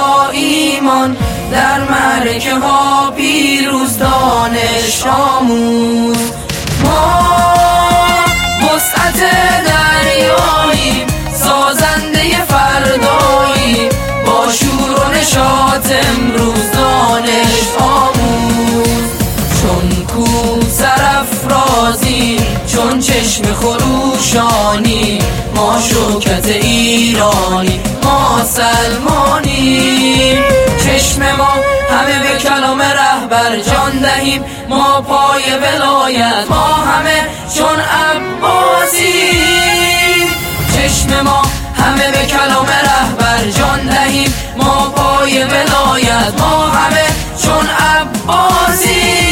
با ایمان، در معرکه ها پیروز دانش آموز. ما وسعت دریاییم، سازنده فرداییم، با شور و نشاط امروز دانش آموز. چون کوثر افرازیم، چون چشم خروشانی، ما شوکت ایرانی، ما سلمانیم. چشم ما همه به کلام رهبر جان دهیم، ما پای ولایت، ما همه چون عباسی. چشم ما همه به کلام رهبر جان دهیم، ما پای ولایت، ما همه چون عباسی.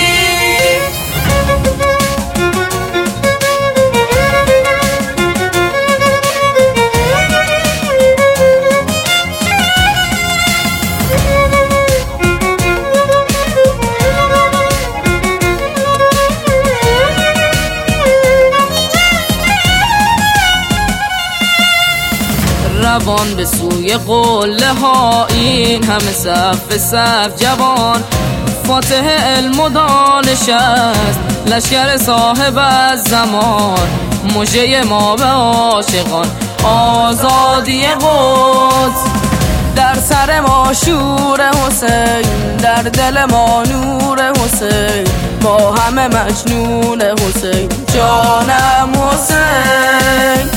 روان به سوی قله ها، این همه صف صف جوان، فاتح علم و دانش است، لشکر صاحب از زمان. مژه ما به عاشقان، آزادی قدس، در سر ما شور حسین، در دل ما نور حسین، ما همه مجنون حسین، جانم حسین.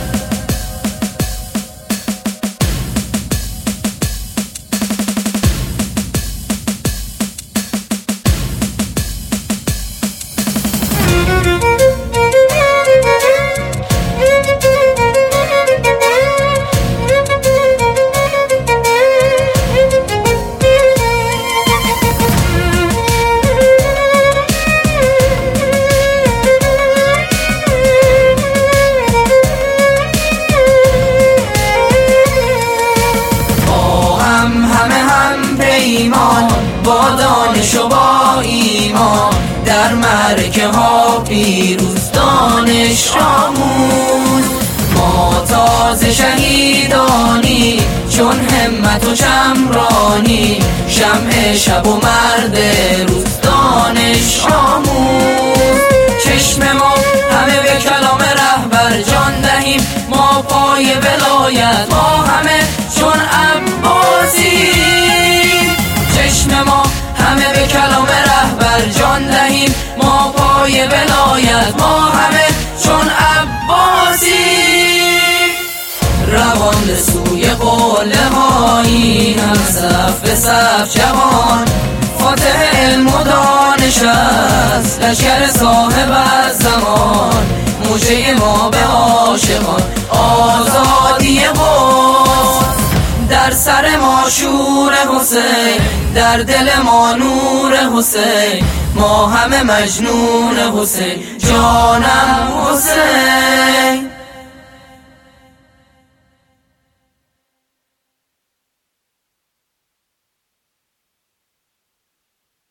با دانش و با ایمان، در معرکه ها پیروز دانش آموز. ما تازه شهیدانی، چون همت و شمرانی، شمع شب و مرد روز دانش آموز. چشم ما همه به کلام رهبر جان دهیم، ما پای ولایت، ما همه چون عباسی. چشم ما همه به کلام رهبر جان دهیم، ما پای ولایت، ما همه چون عباسی. روان به سوی قله ها، این هم صف صف جوان، فاتح علم و دانش است، لشکر صاحب از زمان. مژه ما به عاشقان، آزادی قدس، در سر ما شور حسین، در دل ما نور حسین، ما همه مجنون حسین، جانم حسین.